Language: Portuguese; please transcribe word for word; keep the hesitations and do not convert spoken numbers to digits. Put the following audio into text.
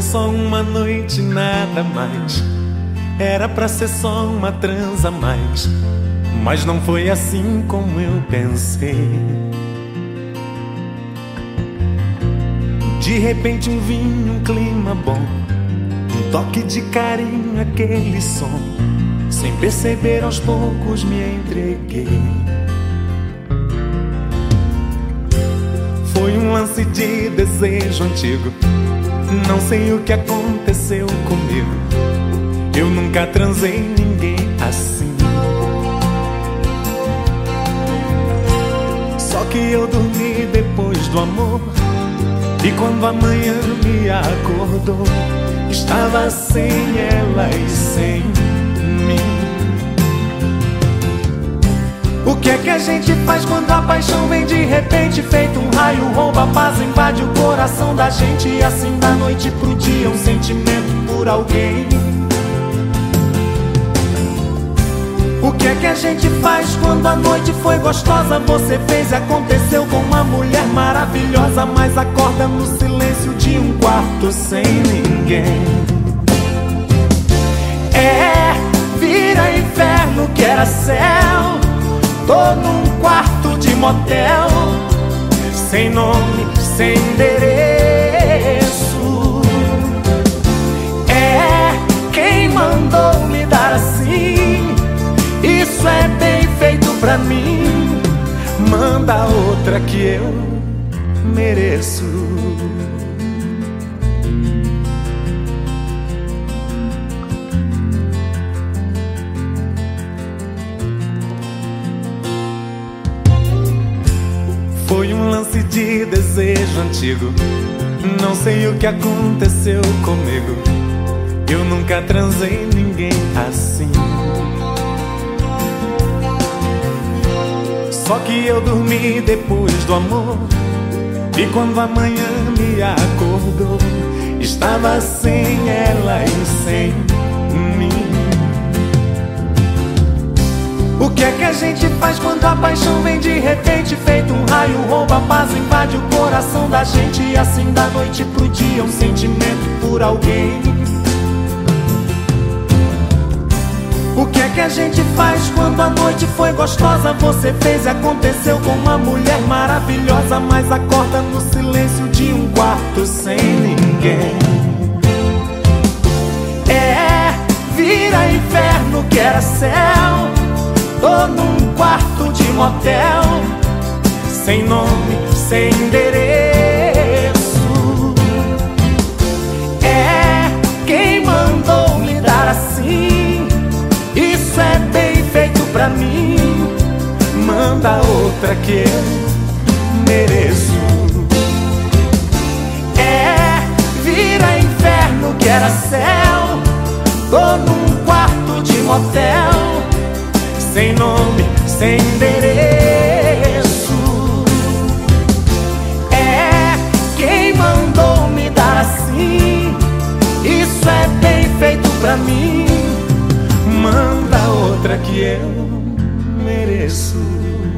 Foi só uma noite, nada mais. Era pra ser só uma transa a mais, mas não foi assim como eu pensei. De repente um vinho, um clima bom, um toque de carinho, aquele som. Sem perceber, aos poucos me entreguei. Foi um lance de desejo antigo. Não sei o que aconteceu comigo. Eu nunca transei ninguém assim. Só que eu dormi depois do amor, e quando a manhã me acordou, estava sem ela e sem mim. O que é que a gente faz quando a paixão vem de repente? Feito um raio, rouba a paz, invade o coração da gente. E assim da noite pro dia um sentimento por alguém. O que é que a gente faz quando a noite foi gostosa? Você fez e aconteceu com uma mulher maravilhosa, mas acorda no silêncio de um quarto sem ninguém. É, vira inferno que era céu. Tô num quarto de motel, sem nome, sem endereço. É, quem mandou me dar assim? Isso é bem feito pra mim. Manda outra que eu mereço. Foi um lance de desejo antigo. Não sei o que aconteceu comigo. Eu nunca transei ninguém assim. Só que eu dormi depois do amor, e quando a manhã me acordou, estava sem ela e sem mim. O que é que a gente faz quando a paixão vem de repente? Feito um raio, rouba a paz, invade o coração da gente. E assim da noite pro dia um sentimento por alguém. O que é que a gente faz quando a noite foi gostosa? Você fez e aconteceu com uma mulher maravilhosa, mas acorda no silêncio de um quarto sem ninguém. É, vira inferno que era céu. Tô num quarto de motel, sem nome, sem endereço. É, quem mandou me dar assim? Isso é bem feito pra mim. Manda outra que eu mereço. É, vira inferno que era céu. Tô num quarto de motel, sem nome, sem endereço. É, quem mandou me dar assim? Isso é bem feito pra mim. Manda outra que eu mereço.